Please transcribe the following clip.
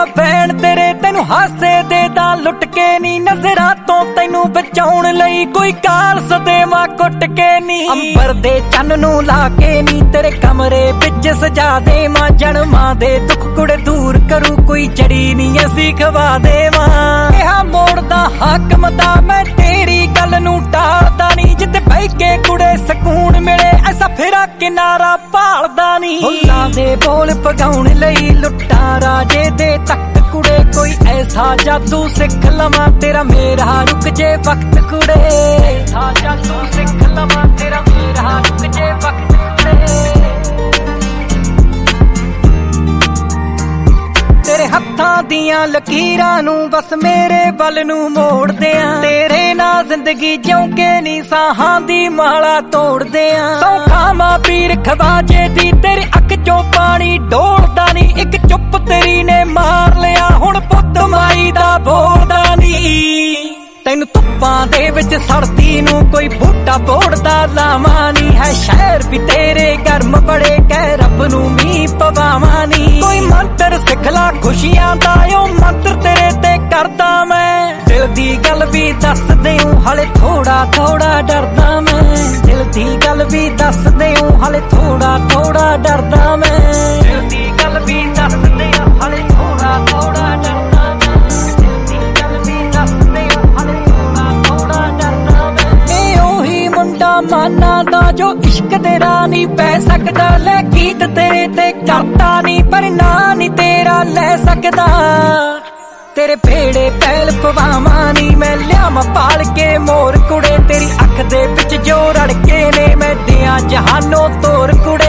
भैन तेरे तेनू हासे दे दा लुट के नी नजरां तो तैनू बचाउण लई कोई काल सदेवा कुट के नी अंबर दे चन्न नू ला के नी तेरे कमरे विच सजा देवां जन्मां दे दुख कुड़े दूर करू कोई जड़ी नी असी खवा देवां इहा मोड़दा हाकम दा मैं तेरी गल नू टालदा नी जिते बह के कुड़े सकून मिले ऐसा फिरा किनारा भालदा नी फुल्लां दे बोल पगाउण लई लुट्टां राजे दे तख्त कुड़े कोई ऐसा जादू सिख लवां तेरा मेरा रुक जे वक्त कुड़े ऐसा जादू सिख लवां तेरा मेरा रुक जे वक्त कुड़े तेरे हत्थां दियां लकीरां नू बस मेरे बल नू मोड़ दियां तेरे नाल जिंदगी ज्यों के नी साहां दी माला तोड़ दियां सौखा मां पीर खवाजे दी तेरी अख चों पानी डोलदा नी इक चुप तेरी ने मार लिया हुण पुੱਤ माई दा बोलदा नी तैनू धुप्पां दे विच सड़दी नू कोई बूटा बोड़दा लावां नी है शहर भी तेरे गर्म बड़े कह रब नू मींह पवावां नी कोई मंत्र सिखला खुशियां दा ओ मंत्र तेरे ते करदा मैं दिल दी गल भी दस देऊं हले थोड़ा थोड़ा डरदा मैं दिल दी गल भी दस देऊं हले थोड़ा थोड़ा डरदा मैं दिल दी गल भी दस देऊं हले थोड़ा थोड़ा डरदा मैं दिल दी गल भी दस देऊं हले थोड़ा थोड़ा डरदा मैं ए ओही मुंडा माना दा जो इश्क दे राह नहीं पै सकदा ले गीत तेरे ते करदा नी पर ना नी तेरा ले सकदा तेरे भेड़े पैल पवावां नी मैं लियावां पाल के मोर कुड़े तेरी अख दे विच जो रड़के ने मैं दियां जहानों तोर कुड़े